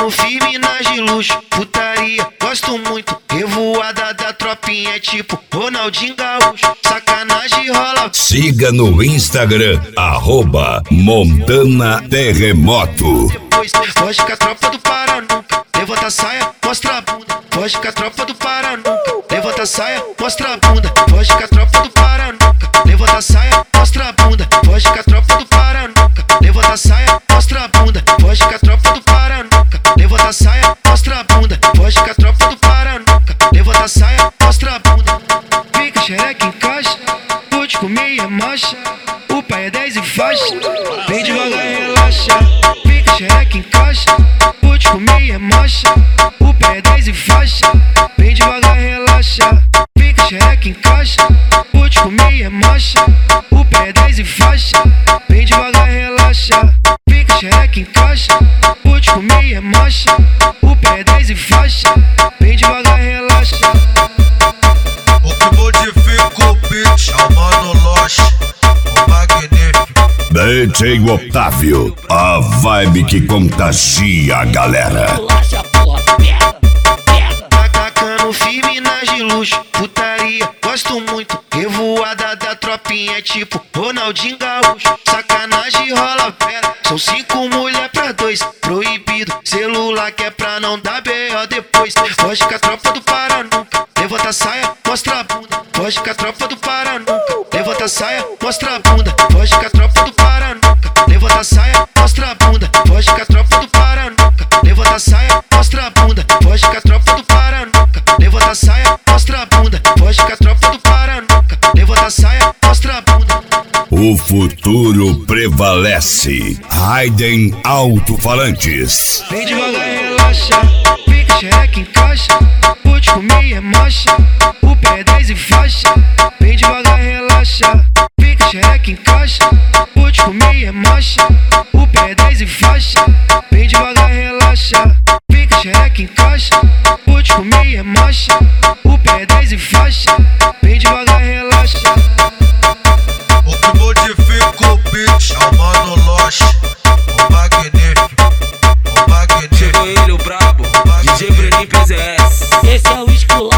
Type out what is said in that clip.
Tacando firme nas de luxo, putaria, gosto muito. Revoada da tropinha é tipo Ronaldinho Gaúcho. Sacanagem rola. Siga no Instagram, @Montana Terremoto. Depois foge com a tropa do Para Nunca. Levanta a saia, mostra a bunda. Foge com a tropa do Para Nunca. Levanta a saia, mostra a bunda. Foge com a tropa do Para Nunca. Levanta a saia, mostra a bunda. Foge com a tropa do Para Nunca. Levanta a saia, mostra a bunda. Foge com a tropa do Para Nunca. Levanta a saia, mostra a bunda. Foge com a tropa do Para Nunca. Levanta a saia, mostra a bunda. Fica xereca em caixa, vou te comer e é marcha. O pai é 10 e faixa, vem devagar e relaxa. Fica xereca em caixa, vou te comer e é marcha. O pai é 10 e faixa, vem devagar e relaxa. Fica xereca em caixa, vou te comer e é marcha. O pai é 10 e faixa, vem devagar e relaxa. Fica xereca em caixa, vou te comer e é marcha. O pai é 10 e faixa, vem devagar e relaxa. O que modifica o beat é o Mano Loche, o magnífico DJ Otávio, a vibe que contagia a galera. Tacando firme nas de luxo, putaria, gosto muito. Revoada da tropinha é tipo Ronaldinho Gaúcho. Sacanagem rola pera, são 5 mulher pra 2. Proibido, celular que é pra não dar B.O. depois. Foge com a tropa do Para Nunca. Levanta a saia, mostra a bunda. Foge com a tropa do Para Nunca. Levanta a saia, mostra a bunda. Foge com a tropa do Para Nunca. Levanta a saia, mostra a bunda. Foge com a tropa do Para Nunca. Levanta a saia, mostra a bunda. Foge com a tropa do Para Nunca. Levanta a saia, mostra a bunda. Foge com a tropa do Para Nunca. Levanta a saia, mostra a bunda. O futuro prevalece. Raiden Alto-Falantes. Vem devagar e relaxa, fica xereca em caixa. Vou te comer e é marcha, o pé é 10 e faixa. Vem devagar e relaxa, fica xereca em caixa. Vou te comer e é marcha, o pé é 10 e faixa. Vem devagar e relaxa, fica xereca em caixa. Vou te comer e é marcha, o pé é 10 e faixa. Vem devagar e relaxa. O que modifica o beat é o Mano Loche, o magnífico Chegou ele, o brabo, DJ Breninho PZS. Esse é o escolar.